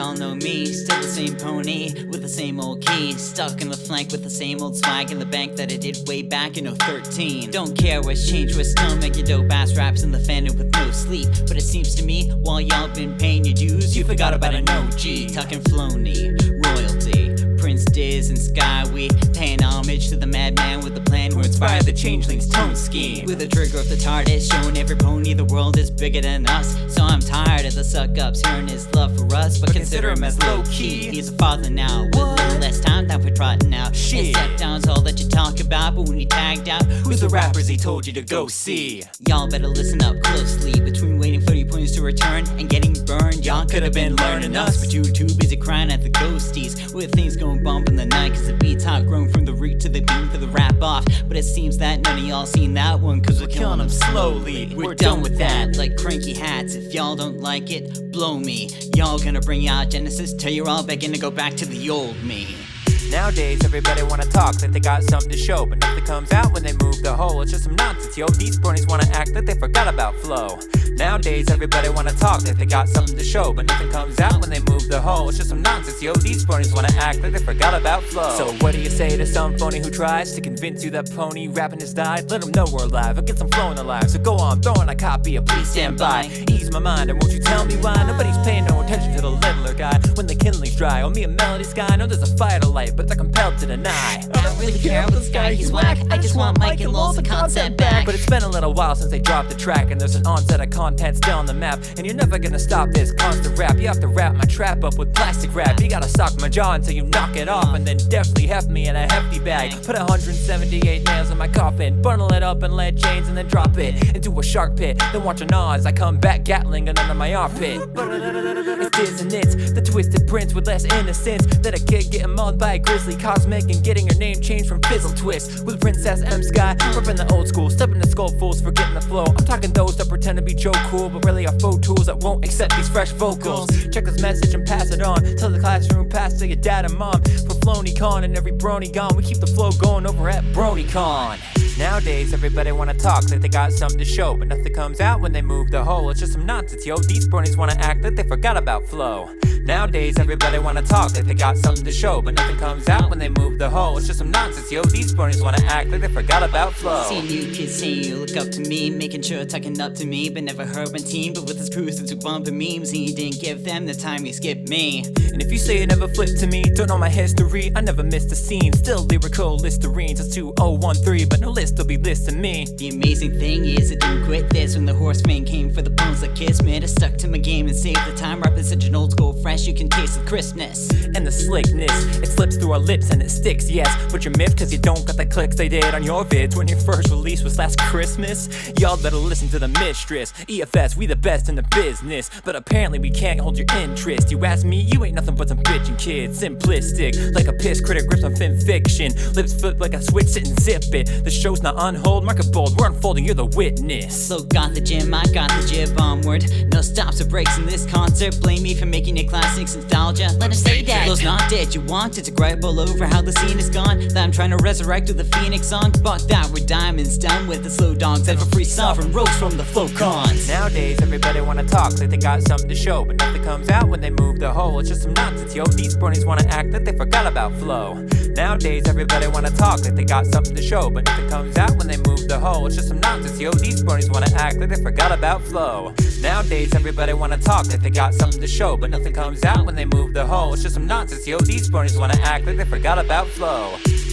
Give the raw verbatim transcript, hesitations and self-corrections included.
y'all know me. Still the same pony with the same old key. Stuck in the flank with the same old swag in the bank that I did way back in oh thirteen. Don't care what's changed, we're still making dope ass raps in the fandom with no sleep. But it seems to me, while y'all been paying your dues, you forgot about an O G. Tucking Floney, royalty, Prince Diz and Skyway, paying homage to the madman with the plan who inspired the changeling's tone scheme. With the trigger of the TARDIS, showing every pony the world is bigger than us. So I'm tired of the suck-ups hearing his love for us, but consider him as low-key. He's a father now, with a little less time than for trotting out. Shit, step down's all that you talk about, but when he tagged out, who's the rappers he told you to go see? Y'all better listen up closely. Between waiting for your ponies to return and getting burned, y'all could have been learning us, but you were too busy crying at the ghosties. With things going bump in the night, cause the beat's hot grown from the root to the beam for the rap off. But it seems that none of y'all seen that one, cause we're killing them slowly. We're done with that, like cranky hats. If y'all don't like it, blow me. Y'all gonna bring out Genesis till you're all begging to go back to the old me. Nowadays everybody wanna talk like they got something to show, but nothing comes out when they move the hole. It's just some nonsense, yo. These ponies wanna act like they forgot about flow. Nowadays everybody wanna talk like they got something to show, but nothing comes out when they move the hole. It's just some nonsense, yo. These ponies wanna act like they forgot about flow. So what do you say to some phony who tries to convince you that pony rapping has died? Let them know we're alive, I'll get some flow in their lives. So go on, throw in a copy, of please stand by. Ease my mind, and won't you tell me why nobody's paying no attention to the littler guy when the kindling's dry? Oh, me and Melody's guy, I know there's a fire to light, but they're compelled to deny. I don't really care about this guy, he's whack. I just want Mike and Lol's the concept back. But it's been a little while since they dropped the track, and there's an onset of content still on the map. And you're never gonna stop this constant rap. You have to wrap my trap up with plastic wrap. You gotta sock my jaw until you knock it off, and then deftly heft me in a hefty bag. Put one hundred seventy-eight nails in my coffin, bundle it up in lead chains, and then drop it into a shark pit. Then watch a gnaw as I come back Gatling and under my armpit. It's this and it's the twisted prince with less innocence than a kid getting mauled by a grizzly cosmic and getting your name changed from Fizzle Twist. With Princess M Sky, repping the old school, stepping to skull fools, forgetting the flow. I'm talking those that pretend to be Joe Cool, but really are faux tools that won't accept these fresh vocals. Check this message and pass it on. Tell the classroom, pass to your dad and mom. For FloneyCon and every brony gone, we keep the flow going over at BronyCon. Nowadays everybody wanna talk like they got something to show, but nothing comes out when they move the hole. It's just some nonsense, yo. These bronies wanna act like they forgot about flow. Nowadays everybody wanna talk like they got something to show, but nothing comes out when they move the hole. It's just some nonsense, yo. These bronies wanna act like they forgot about flow. Seeing you kids saying you look up to me, making sure tucking up to me, but never heard my team. But with his cruisers who bumping memes, he didn't give them the time he skipped me. And if you say it never flipped to me, don't know my history, I never missed a scene. Still lyrical Listerines, it's two oh one three, but no list will be listing me. The amazing thing is I didn't quit this when the horseman came for the bones like Kismet. I stuck to my game and saved the time, rapping such an old school fresh you can taste the crispness and the slickness. It slips through our lips and it sticks, yes, but you're miffed cause you don't got the clicks they did on your vids when your first release was last Christmas. Y'all better listen to the mistress. E F S, we the best in the business, but apparently we can't hold your interest. You ask me, you ain't nothing but some bitchin' kids. Simplistic, like a piss critic grips on fin fiction. Lips flip like a switch, sit and zip it. The show's not on hold, mark it bold, we're unfolding, you're the witness. So got the gym, I got the jib onward. No stops or breaks in this concert. Blame me for making it classics nostalgia. Let him say that Flow's not dead, you want it to gripe all over how the scene is gone. That I'm trying to resurrect with the Phoenix song. Fuck that, we're diamonds, done with the slow dogs. And for free sovereign roast from the flow cons. Nowadays everybody wanna talk like they got something to show, but nothing comes out when they move the hole. It's just some nonsense, yo. These bronies wanna act like they forgot about flow. Nowadays everybody wanna talk like they got something to show, but nothing comes out when they move the hole. It's just some nonsense, yo. These bronies wanna act like they forgot about flow. Nowadays everybody wanna talk like they got something to show, but nothing comes out when they move the hole. It's just some nonsense, yo. These bronies wanna act like they forgot about flow.